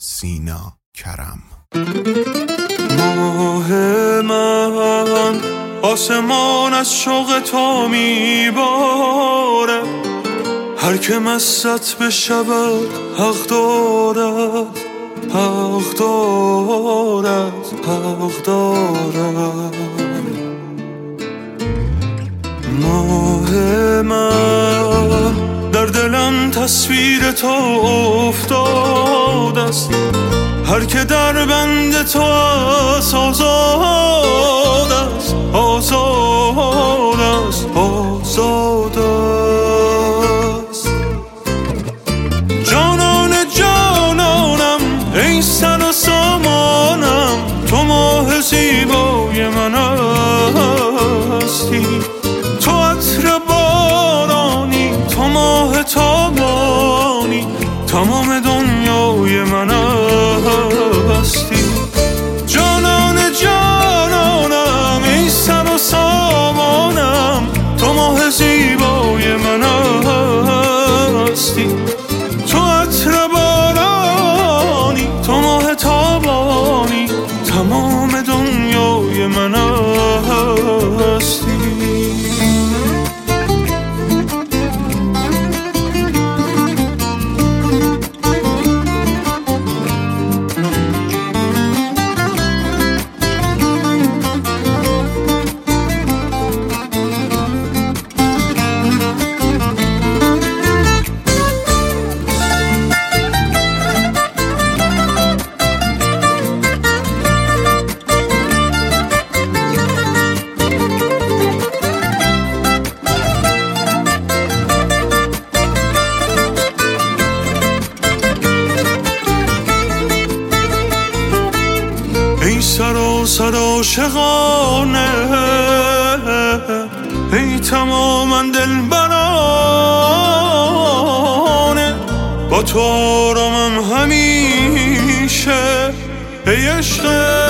سینا کرم. ماه من آسمان از شوق تو میباره، هر که مست بشود حق دارد، حق دارد، حق دارد. ماه من در دلم تصویر تو افتاده است، هر که در بند تو است آزاد است، آزاد است، آزاد است. جانان جانانم ای سر و سامانم، تو ماه زیبای من هستی. تو عطر بارانی، تو ماه تابانی، تمام دنیای من هستی. جانان جانانم ای سر و سامانم، تو ماه زیبای من هستی. تو عطر بارانی، تو ماه تابانی، تمام دنیای من هستی. ای سر عاشقانه، ای تماما دلبرانه، با تو آرامم همیشه، ای عشق